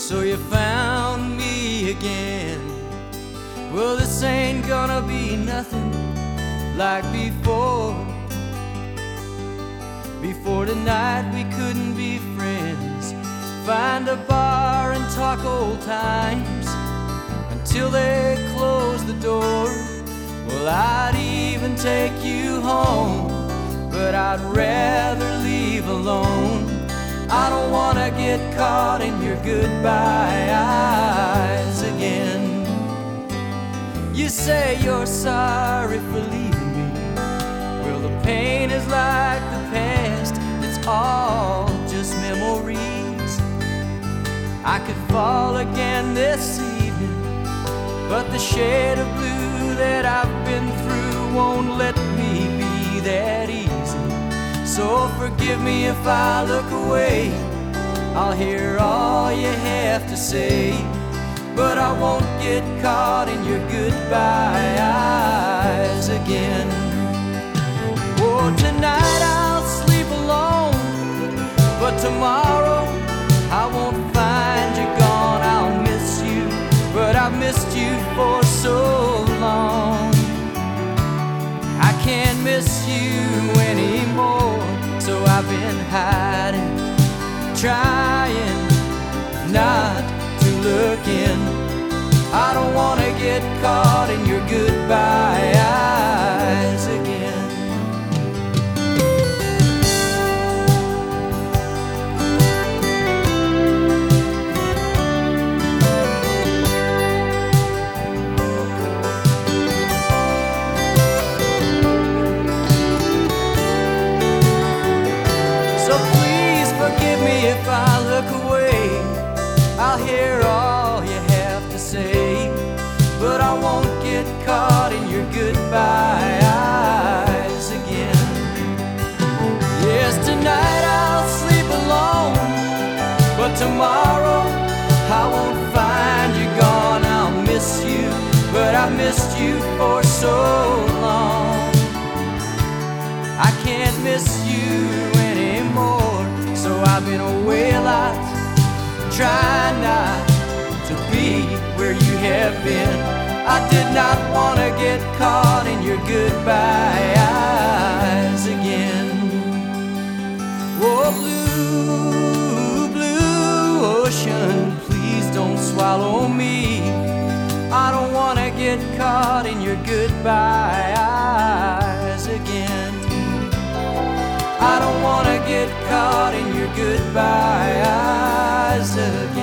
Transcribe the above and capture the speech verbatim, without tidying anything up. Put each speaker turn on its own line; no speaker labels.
So you found me again. Well, this ain't gonna be nothing like before. Before tonight we couldn't be friends. Find a bar and talk old times until they close the door. Well, I'd even take you home, but I'd rather leave alone. I don't wanna get caught in your goodbye eyes again. You say you're sorry for leaving me. Well, the pain is like the past, it's all just memories. I could fall again this evening, but the shade of blue that I've been through won't let me be that easy. So forgive me if I look away, I'll hear all you have to say, but I won't get caught in your goodbye eyes again. Oh, tonight I'll sleep alone, but tomorrow I won't find you gone. I'll miss you, but I've missed you for so long. I can't miss you anymore, so I've been hiding, trying not to look in. I don't wanna get caught in your goodbye eyes again. So please forgive me if I look away, I'll hear all you have to say, but I won't get caught in your goodbye eyes again. Yes, tonight I'll sleep alone, but tomorrow I won't find you gone. I'll miss you, but I've missed you for so long. I can't miss you anymore, so I've been away a lot, trying not to be where you have been. I did not want to get caught in your goodbye eyes again. Oh, blue, blue ocean, please don't swallow me. I don't want to get caught in your goodbye eyes again. I don't want to get caught in your goodbye eyes again.